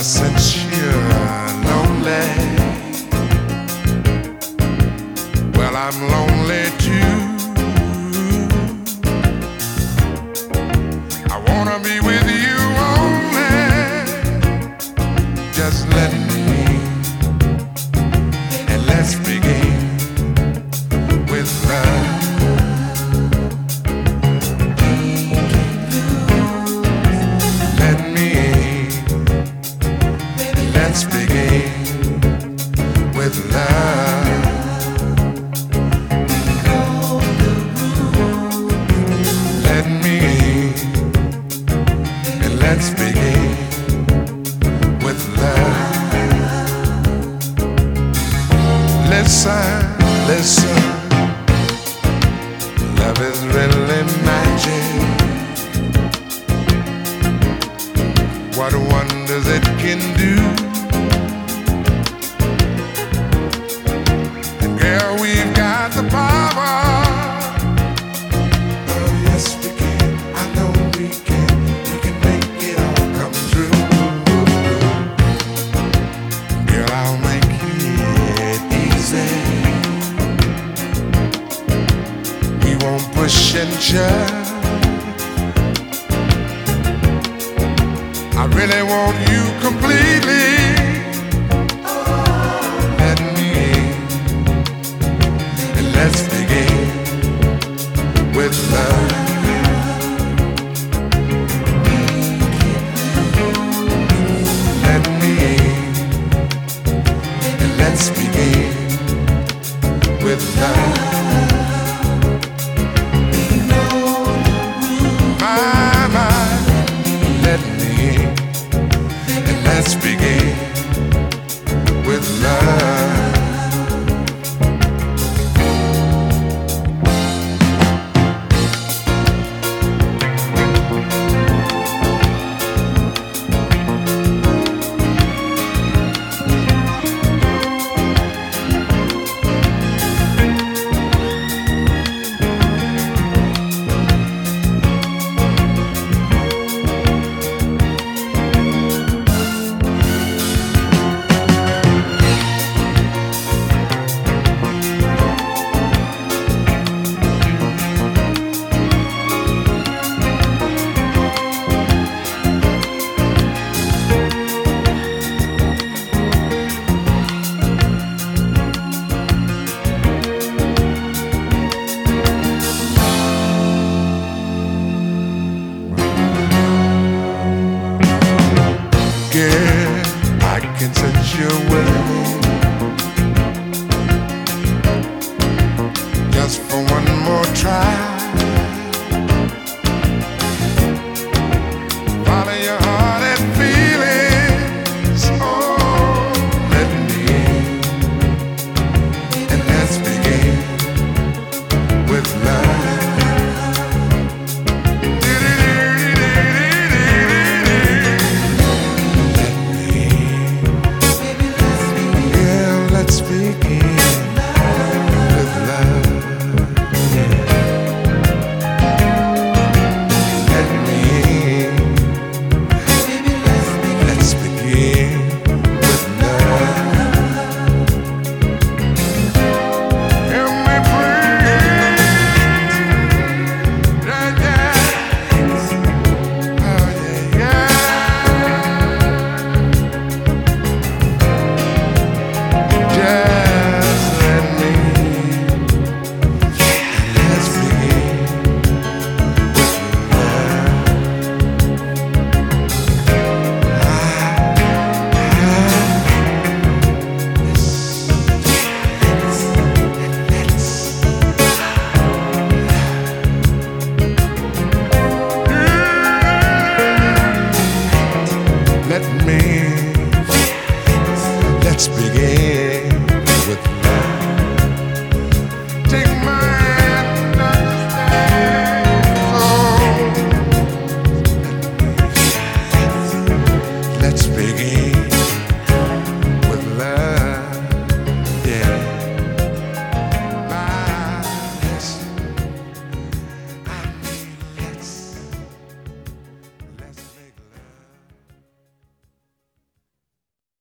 since you're lonely, well, I'm lonely too. I wanna be with you only. Just let me, and let's begin with love. Let's begin with love. Let me in, and let's begin with love. Listen, listen, love is really magic. What wonders it can do. We've got the power. Oh, yes, we can. I know we can. We can make it all come true. Girl, I'll make it easy. We won't push and shove. I really want you completely. Let's begin with love. Let me in, and let's begin with love. My, let me in, and let's begin with love. I can sense your way. Just for one more try. Follow your heart and feelings. Oh, let me in, and let's begin with love. Let's begin with love. Let me in. Let's begin with love. Help me breathe. Yeah, yeah. Oh, yeah, yeah. Just let me, let's begin with love. Let me, let's begin with love. Take my hand and understand. Oh, let's begin.